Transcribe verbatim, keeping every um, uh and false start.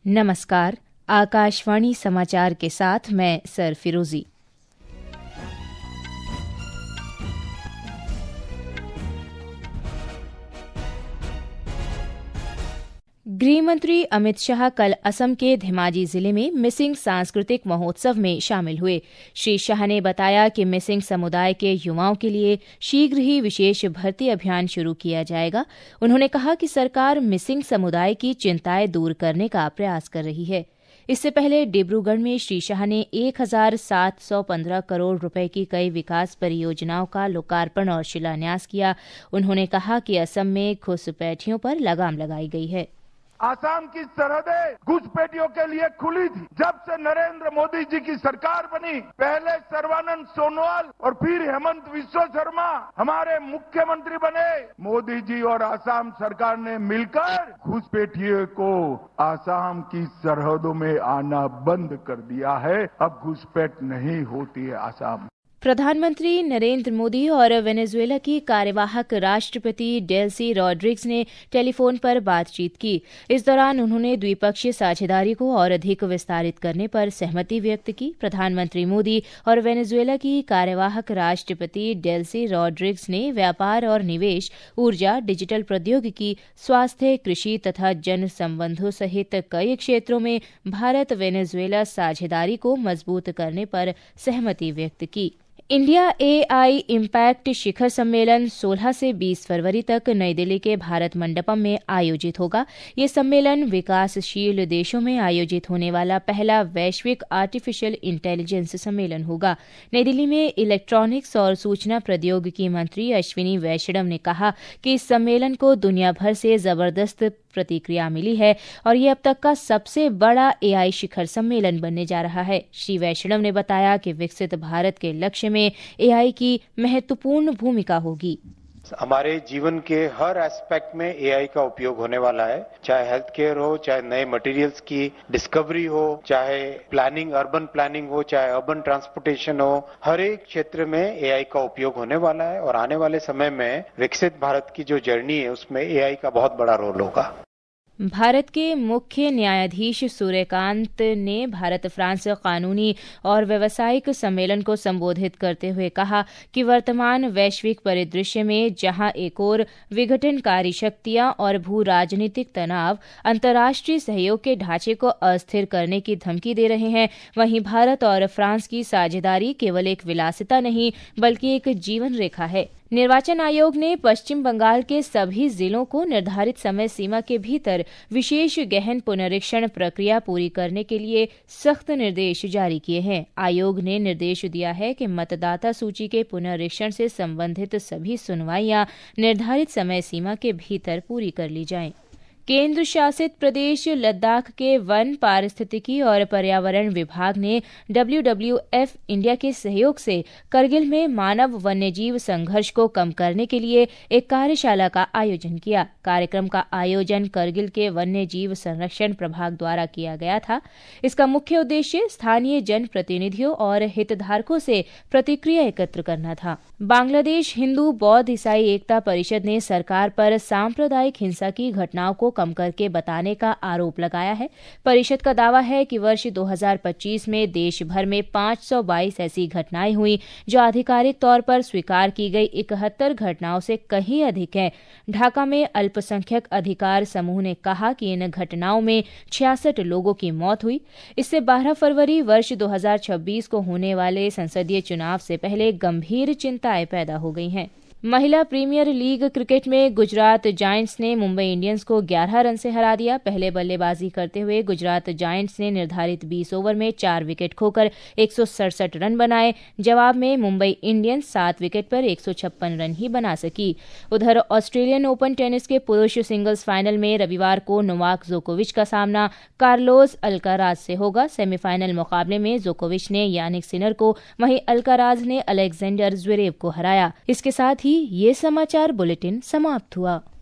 नमस्कार, आकाशवाणी समाचार के साथ मैं सर फिरोजी। गृह मंत्री अमित शाह कल असम के धेमाजी जिले में मिसिंग सांस्कृतिक महोत्सव में शामिल हुए। श्री शाह ने बताया कि मिसिंग समुदाय के युवाओं के लिए शीघ्र ही विशेष भर्ती अभियान शुरू किया जाएगा। उन्होंने कहा कि सरकार मिसिंग समुदाय की चिंताएं दूर करने का प्रयास कर रही है। इससे पहले डिब्रूगढ़ में श्री शाह ने एक हजार सात सौ पंद्रह करोड़ रुपए की कई विकास परियोजनाओं का लोकार्पण और शिलान्यास किया। उन्होंने कहा कि असम में घुसपैठियों पर लगाम लगाई गई है। आसाम की सरहदें घुसपैठियों के लिए खुली थी। जब से नरेंद्र मोदी जी की सरकार बनी, पहले सर्बानंद सोनोवाल और फिर हेमंत बिस्वा शर्मा हमारे मुख्यमंत्री बने। मोदी जी और आसाम सरकार ने मिलकर घुसपैठियों को आसाम की सरहदों में आना बंद कर दिया है। अब घुसपैठ नहीं होती है आसाम। प्रधानमंत्री नरेंद्र मोदी और वेनेजुएला की कार्यवाहक राष्ट्रपति डेल्सी रॉड्रिग्स ने टेलीफोन पर बातचीत की। इस दौरान उन्होंने द्विपक्षीय साझेदारी को और अधिक विस्तारित करने पर सहमति व्यक्त की। प्रधानमंत्री मोदी और वेनेजुएला की कार्यवाहक राष्ट्रपति डेल्सी रॉड्रिग्स ने व्यापार और निवेश, ऊर्जा, डिजिटल प्रौद्योगिकी, स्वास्थ्य, कृषि तथा जन संबंधों सहित कई क्षेत्रों में भारत वेनेजुएला साझेदारी को मजबूत करने पर सहमति व्यक्त की। इंडिया ए आई इम्पैक्ट शिखर सम्मेलन सोलह से बीस फरवरी तक नई दिल्ली के भारत मंडपम में आयोजित होगा। ये सम्मेलन विकासशील देशों में आयोजित होने वाला पहला वैश्विक आर्टिफिशियल इंटेलिजेंस सम्मेलन होगा। नई दिल्ली में इलेक्ट्रॉनिक्स और सूचना प्रौद्योगिकी मंत्री अश्विनी वैष्णव ने कहा कि इस सम्मेलन को दुनिया भर से जबरदस्त प्रतिक्रिया मिली है और ये अब तक का सबसे बड़ा ए आई शिखर सम्मेलन बनने जा रहा है। श्री वैष्णव ने बताया कि विकसित भारत के लक्ष्य में ए आई की महत्वपूर्ण भूमिका होगी। हमारे जीवन के हर एस्पेक्ट में ए आई का उपयोग होने वाला है, चाहे हेल्थ केयर हो, चाहे नए मटेरियल्स की डिस्कवरी हो, चाहे प्लानिंग, अर्बन प्लानिंग हो, चाहे अर्बन ट्रांसपोर्टेशन हो। हर एक क्षेत्र में ए आई का उपयोग होने वाला है और आने वाले समय में विकसित भारत की जो जर्नी है उसमें ए आई का बहुत बड़ा रोल होगा। भारत के मुख्य न्यायाधीश सूर्यकांत ने भारत फ्रांस कानूनी और व्यावसायिक सम्मेलन को संबोधित करते हुए कहा कि वर्तमान वैश्विक परिदृश्य में जहां एक ओर विघटनकारी शक्तियां और भू राजनीतिक तनाव अंतर्राष्ट्रीय सहयोग के ढांचे को अस्थिर करने की धमकी दे रहे हैं, वहीं भारत और फ्रांस की साझेदारी केवल एक विलासिता नहीं बल्कि एक जीवन रेखा है। निर्वाचन आयोग ने पश्चिम बंगाल के सभी जिलों को निर्धारित समय सीमा के भीतर विशेष गहन पुनरीक्षण प्रक्रिया पूरी करने के लिए सख्त निर्देश जारी किए हैं। आयोग ने निर्देश दिया है कि मतदाता सूची के पुनरीक्षण से संबंधित सभी सुनवाइयां निर्धारित समय सीमा के भीतर पूरी कर ली जाएं। केंद्र शासित प्रदेश लद्दाख के वन, पारिस्थितिकी और पर्यावरण विभाग ने डब्ल्यू डब्ल्यू एफ इंडिया के सहयोग से करगिल में मानव वन्यजीव संघर्ष को कम करने के लिए एक कार्यशाला का आयोजन किया। कार्यक्रम का आयोजन करगिल के वन्यजीव संरक्षण प्रभाग द्वारा किया गया था। इसका मुख्य उद्देश्य स्थानीय जन प्रतिनिधियों और हितधारकों से प्रतिक्रिया एकत्र करना था। बांग्लादेश हिंदू बौद्ध ईसाई एकता परिषद ने सरकार पर सांप्रदायिक हिंसा की घटनाओं को कम करके बताने का आरोप लगाया है। परिषद का दावा है कि वर्ष दो हज़ार पच्चीस में देश भर में पाँच सौ बाईस ऐसी घटनाएं हुई जो आधिकारिक तौर पर स्वीकार की गई इकहत्तर घटनाओं से कहीं अधिक हैं। ढाका में अल्पसंख्यक अधिकार समूह ने कहा कि इन घटनाओं में छियासठ लोगों की मौत हुई। इससे बारह फरवरी वर्ष दो हज़ार छब्बीस को होने वाले संसदीय चुनाव से पहले गंभीर चिंताएं पैदा हो गई हैं। महिला प्रीमियर लीग क्रिकेट में गुजरात जायंट्स ने मुंबई इंडियंस को ग्यारह रन से हरा दिया। पहले बल्लेबाजी करते हुए गुजरात जायंट्स ने निर्धारित बीस ओवर में चार विकेट खोकर एक सौ सड़सठ रन बनाए। जवाब में मुंबई इंडियंस सात विकेट पर एक सौ छप्पन रन ही बना सकी। उधर ऑस्ट्रेलियन ओपन टेनिस के पुरुष सिंगल्स फाइनल में रविवार को नोवाक जोकोविच का सामना कार्लोस अल्काराज से होगा। सेमीफाइनल मुकाबले में जोकोविच ने यानिक सिनर को, वहीं अल्काराज ने अलेक्जेंडर ज्वेरेव को हराया। इसके साथ ही ये समाचार बुलेटिन समाप्त हुआ।